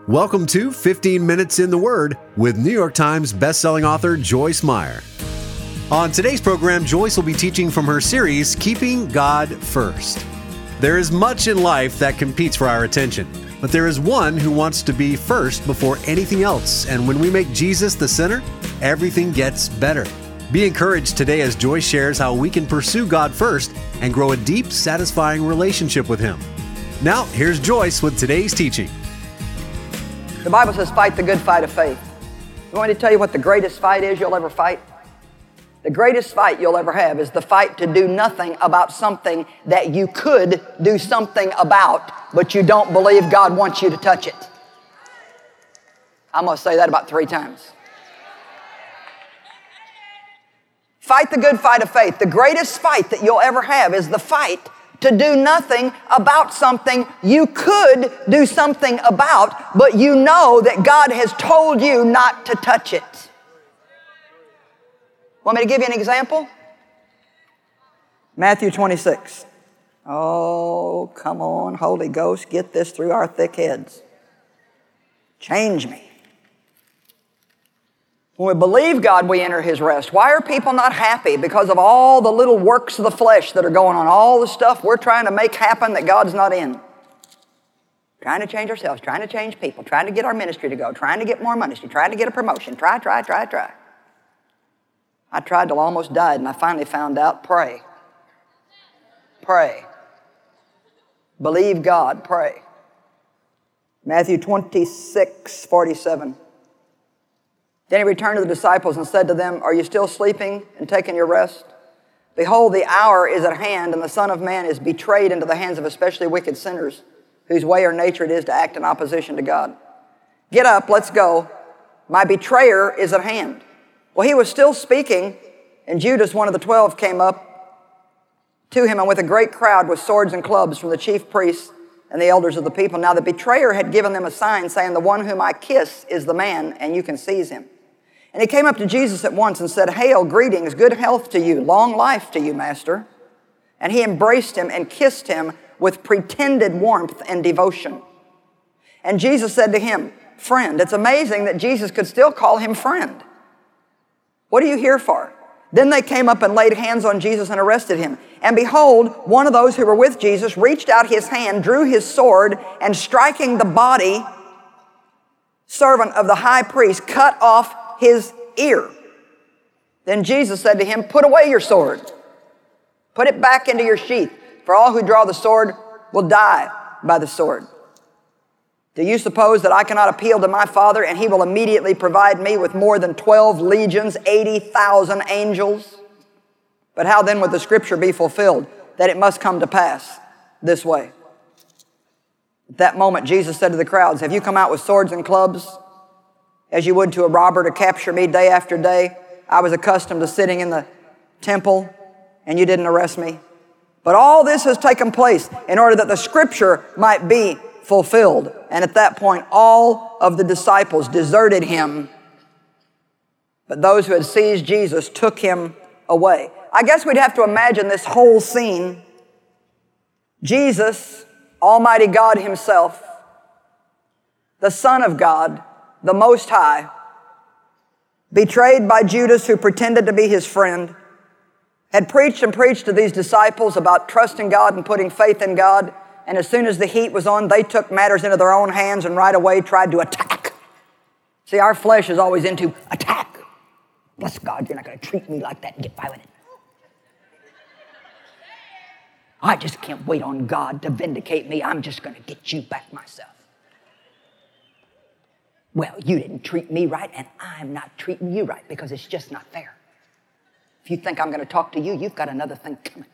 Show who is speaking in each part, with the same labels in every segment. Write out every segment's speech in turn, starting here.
Speaker 1: Welcome to 15 Minutes in the Word with New York Times bestselling author Joyce Meyer. On today's program, Joyce will be teaching from her series, Keeping God First. There is much in life that competes for our attention, but there is one who wants to be first before anything else, and when we make Jesus the center, everything gets better. Be encouraged today as Joyce shares how we can pursue God first and grow a deep, satisfying relationship with Him. Now, here's Joyce with today's teaching.
Speaker 2: The Bible says, fight the good fight of faith. You want me to tell you what the greatest fight is you'll ever fight? The greatest fight you'll ever have is the fight to do nothing about something that you could do something about, but you don't believe God wants you to touch it. I'm going to say that about 3 times. Fight the good fight of faith. The greatest fight that you'll ever have is the fight to do nothing about something you could do something about, but you know that God has told you not to touch it. Want me to give you an example? Matthew 26. Oh, come on, Holy Ghost, get this through our thick heads. Change me. When we believe God, we enter His rest. Why are people not happy? Because of all the little works of the flesh that are going on, all the stuff we're trying to make happen that God's not in. Trying to change ourselves, trying to change people, trying to get our ministry to go, trying to get more money, trying to get a promotion. Try. I tried till I almost died, and I finally found out, pray. Pray. Believe God, pray. Matthew 26:47. Then He returned to the disciples and said to them, are you still sleeping and taking your rest? Behold, the hour is at hand, and the Son of Man is betrayed into the hands of especially wicked sinners, whose way or nature it is to act in opposition to God. Get up, let's go. My betrayer is at hand. Well, He was still speaking, and Judas, one of the 12, came up to Him, and with a great crowd with swords and clubs from the chief priests and the elders of the people. Now the betrayer had given them a sign, saying, the one whom I kiss is the man, and you can seize him. And he came up to Jesus at once and said, hail, greetings, good health to you, long life to you, Master. And He embraced him and kissed him with pretended warmth and devotion. And Jesus said to him, friend. It's amazing that Jesus could still call him friend. What are you here for? Then they came up and laid hands on Jesus and arrested him. And behold, one of those who were with Jesus reached out his hand, drew his sword, and striking the body servant of the high priest, cut off his ear. Then Jesus said to him, put away your sword. Put it back into your sheath, for all who draw the sword will die by the sword. Do you suppose that I cannot appeal to my Father, and He will immediately provide me with more than 12 legions, 80,000 angels? But how then would the scripture be fulfilled, that it must come to pass this way? At that moment, Jesus said to the crowds, have you come out with swords and clubs, as you would to a robber to capture me day after day? I was accustomed to sitting in the temple, and you didn't arrest me. But all this has taken place in order that the scripture might be fulfilled. And at that point, all of the disciples deserted Him, but those who had seized Jesus took Him away. I guess we'd have to imagine this whole scene. Jesus, Almighty God Himself, the Son of God, the Most High, betrayed by Judas, who pretended to be His friend, had preached and preached to these disciples about trusting God and putting faith in God. And as soon as the heat was on, they took matters into their own hands and right away tried to attack. See, our flesh is always into attack. Bless God, you're not going to treat me like that and get by with it. I just can't wait on God to vindicate me. I'm just going to get you back myself. Well, you didn't treat me right, and I'm not treating you right because it's just not fair. If you think I'm going to talk to you, you've got another thing coming.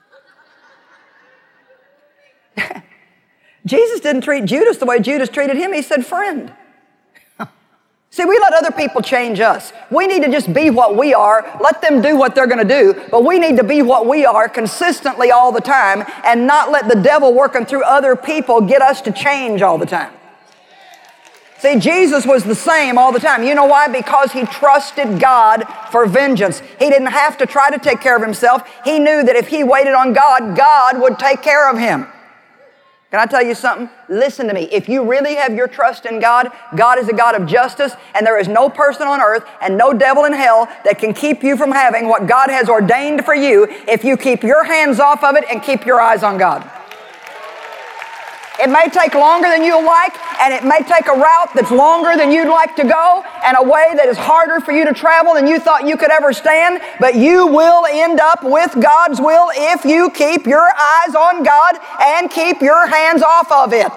Speaker 2: Jesus didn't treat Judas the way Judas treated him. He said, friend. See, we let other people change us. We need to just be what we are. Let them do what they're going to do. But we need to be what we are consistently all the time and not let the devil working through other people get us to change all the time. See, Jesus was the same all the time. You know why? Because He trusted God for vengeance. He didn't have to try to take care of Himself. He knew that if He waited on God, God would take care of Him. Can I tell you something? Listen to me. If you really have your trust in God, God is a God of justice, and there is no person on earth and no devil in hell that can keep you from having what God has ordained for you if you keep your hands off of it and keep your eyes on God. It may take longer than you'll like, and it may take a route that's longer than you'd like to go, and a way that is harder for you to travel than you thought you could ever stand, but you will end up with God's will if you keep your eyes on God and keep your hands off of it.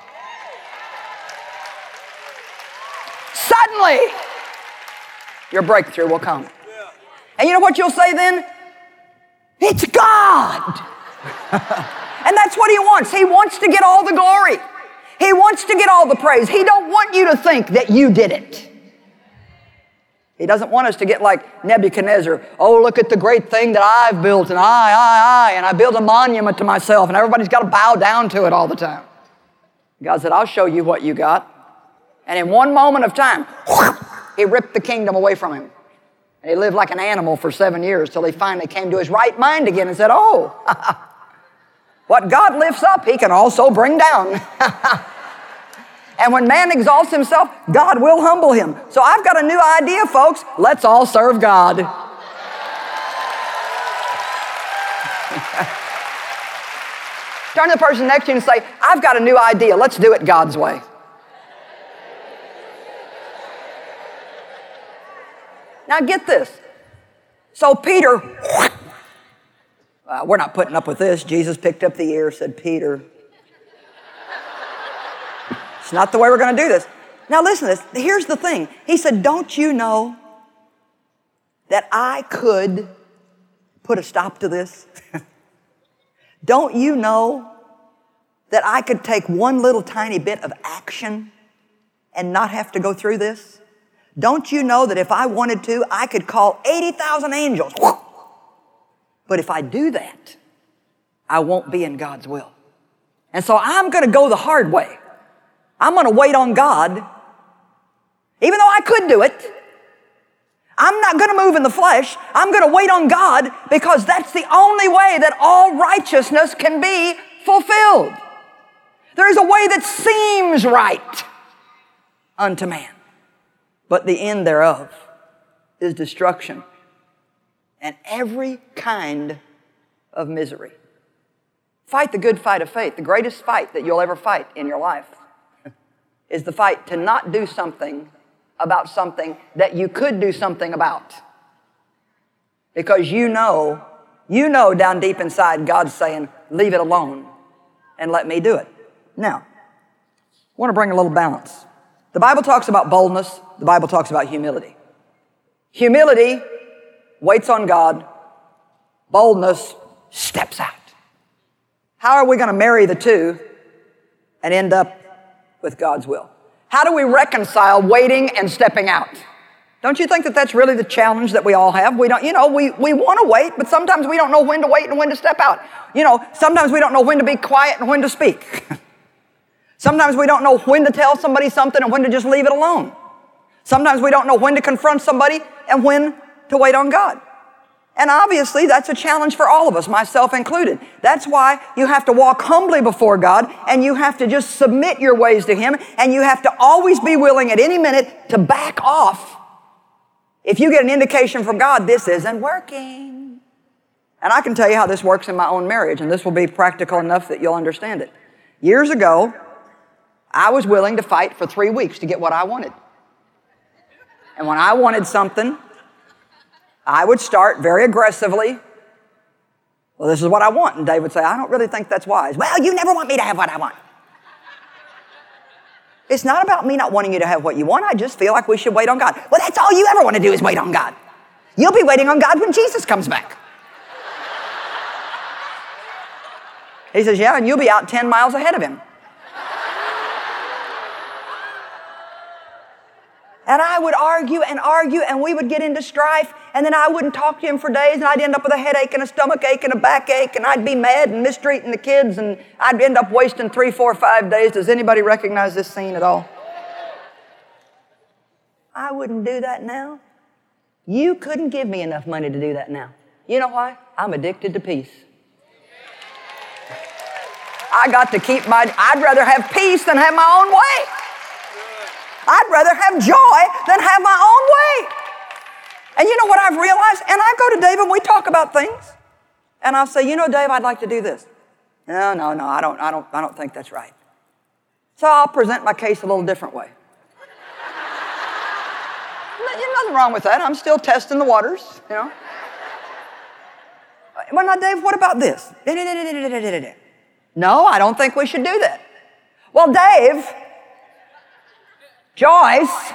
Speaker 2: Suddenly, your breakthrough will come. And you know what you'll say then? It's God! And that's what He wants. He wants to get all the glory. He wants to get all the praise. He don't want you to think that you did it. He doesn't want us to get like Nebuchadnezzar. Oh, look at the great thing that I've built, and and I built a monument to myself, and everybody's got to bow down to it all the time. God said, I'll show you what you got. And in one moment of time, He ripped the kingdom away from him. And he lived like an animal for 7 years till he finally came to his right mind again and said, oh, what God lifts up, He can also bring down. And when man exalts himself, God will humble him. So I've got a new idea, folks. Let's all serve God. Turn to the person next to you and say, I've got a new idea. Let's do it God's way. Now get this. So Peter, we're not putting up with this. Jesus picked up the ear, said, Peter, it's not the way we're going to do this. Now listen to this. Here's the thing. He said, don't you know that I could put a stop to this? Don't you know that I could take one little tiny bit of action and not have to go through this? Don't you know that if I wanted to, I could call 80,000 angels? But if I do that, I won't be in God's will. And so I'm going to go the hard way. I'm going to wait on God. Even though I could do it, I'm not going to move in the flesh. I'm going to wait on God because that's the only way that all righteousness can be fulfilled. There is a way that seems right unto man, but the end thereof is destruction and every kind of misery. Fight the good fight of faith. The greatest fight that you'll ever fight in your life is the fight to not do something about something that you could do something about. Because you know down deep inside God's saying, leave it alone and let me do it. Now, I want to bring a little balance. The Bible talks about boldness. The Bible talks about humility. Humility waits on God. Boldness steps out. How are we going to marry the two and end up with God's will? How do we reconcile waiting and stepping out? Don't you think that that's really the challenge that we all have? We don't, we want to wait, but sometimes we don't know when to wait and when to step out. Sometimes we don't know when to be quiet and when to speak. Sometimes we don't know when to tell somebody something and when to just leave it alone. Sometimes we don't know when to confront somebody and when to wait on God. And obviously, that's a challenge for all of us, myself included. That's why you have to walk humbly before God, and you have to just submit your ways to Him, and you have to always be willing at any minute to back off. If you get an indication from God, this isn't working. And I can tell you how this works in my own marriage, and this will be practical enough that you'll understand it. Years ago, I was willing to fight for 3 weeks to get what I wanted. And when I wanted something, I would start very aggressively. Well, this is what I want. And Dave would say, I don't really think that's wise. Well, you never want me to have what I want. It's not about me not wanting you to have what you want. I just feel like we should wait on God. Well, that's all you ever want to do is wait on God. You'll be waiting on God when Jesus comes back. He says, yeah, and you'll be out 10 miles ahead of Him. And I would argue, and we would get into strife, and then I wouldn't talk to him for days, and I'd end up with a headache and a stomach ache and a backache, and I'd be mad and mistreating the kids, and I'd end up wasting 3, 4, 5 days. Does anybody recognize this scene at all? I wouldn't do that now. You couldn't give me enough money to do that now. You know why? I'm addicted to peace. I'd rather have peace than have my own way. I'd rather have joy than have my own way. And you know what I've realized? And I go to Dave and we talk about things. And I'll say, Dave, I'd like to do this. No, I don't think that's right. So I'll present my case a little different way. There's nothing wrong with that. I'm still testing the waters, Well, now, Dave, what about this? No, I don't think we should do that. Well, Dave, Joyce,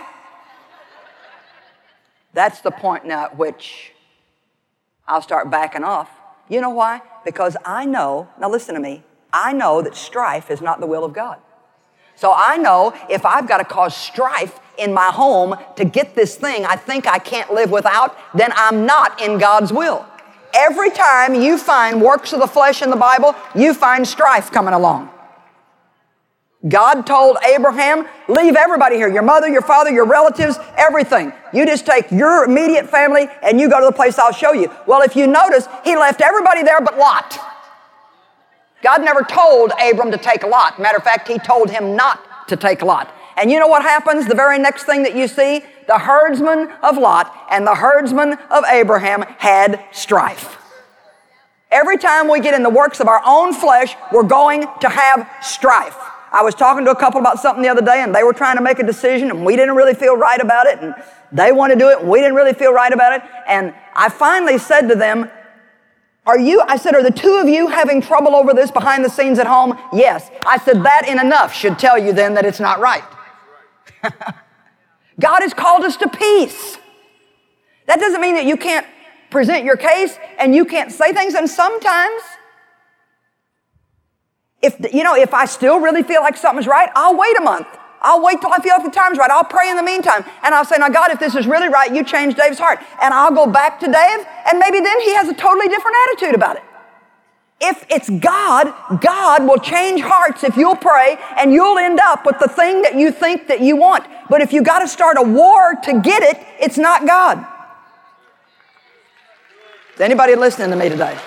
Speaker 2: that's the point now at which I'll start backing off. You know why? Because I know, now listen to me, I know that strife is not the will of God. So I know if I've got to cause strife in my home to get this thing I think I can't live without, then I'm not in God's will. Every time you find works of the flesh in the Bible, you find strife coming along. God told Abraham, leave everybody here, your mother, your father, your relatives, everything. You just take your immediate family and you go to the place I'll show you. Well, if you notice, he left everybody there but Lot. God never told Abram to take Lot. Matter of fact, he told him not to take Lot. And you know what happens? The very next thing that you see, the herdsman of Lot and the herdsman of Abraham had strife. Every time we get in the works of our own flesh, we're going to have strife. I was talking to a couple about something the other day, and they were trying to make a decision, and we didn't really feel right about it, and they wanted to do it, and we didn't really feel right about it. And I finally said to them, are the two of you having trouble over this behind the scenes at home? Yes. I said, that in enough should tell you then that it's not right. God has called us to peace. That doesn't mean that you can't present your case and you can't say things. And sometimes, if I still really feel like something's right, I'll wait a month. I'll wait till I feel like the time's right. I'll pray in the meantime. And I'll say, now God, if this is really right, you change Dave's heart. And I'll go back to Dave, and maybe then he has a totally different attitude about it. If it's God, God will change hearts if you'll pray, and you'll end up with the thing that you think that you want. But if you got to start a war to get it, it's not God. Is anybody listening to me today?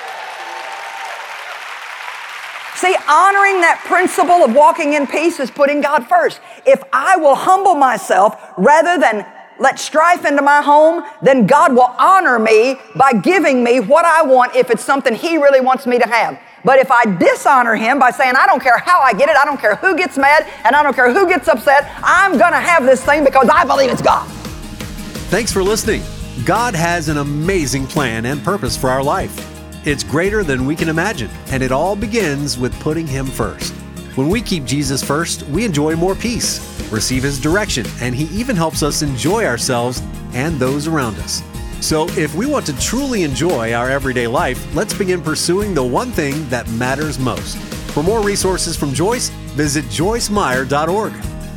Speaker 2: See, honoring that principle of walking in peace is putting God first. If I will humble myself rather than let strife into my home, then God will honor me by giving me what I want if it's something He really wants me to have. But if I dishonor Him by saying, I don't care how I get it, I don't care who gets mad, and I don't care who gets upset, I'm going to have this thing because I believe it's God.
Speaker 1: Thanks for listening. God has an amazing plan and purpose for our life. It's greater than we can imagine, and it all begins with putting Him first. When we keep Jesus first, we enjoy more peace, receive His direction, and He even helps us enjoy ourselves and those around us. So if we want to truly enjoy our everyday life, let's begin pursuing the one thing that matters most. For more resources from Joyce, visit joycemeyer.org.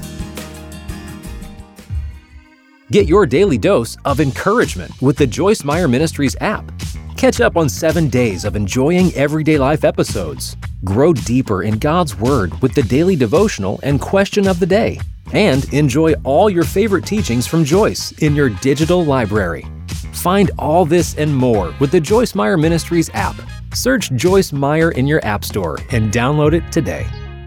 Speaker 3: Get your daily dose of encouragement with the Joyce Meyer Ministries app. Catch up on 7 days of enjoying everyday life episodes. Grow deeper in God's Word with the daily devotional and question of the day. And enjoy all your favorite teachings from Joyce in your digital library. Find all this and more with the Joyce Meyer Ministries app. Search Joyce Meyer in your app store and download it today.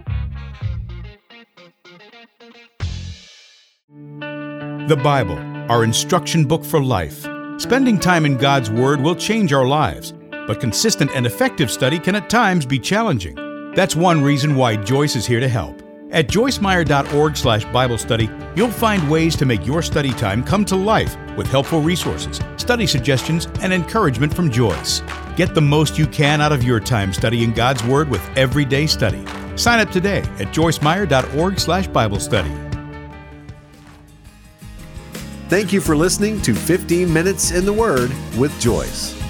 Speaker 4: The Bible, our instruction book for life. Spending time in God's Word will change our lives, but consistent and effective study can at times be challenging. That's one reason why Joyce is here to help. At joycemeyer.org/Bible study, you'll find ways to make your study time come to life with helpful resources, study suggestions, and encouragement from Joyce. Get the most you can out of your time studying God's Word with Everyday Study. Sign up today at joycemeyer.org/Bible study.
Speaker 1: Thank you for listening to 15 Minutes in the Word with Joyce.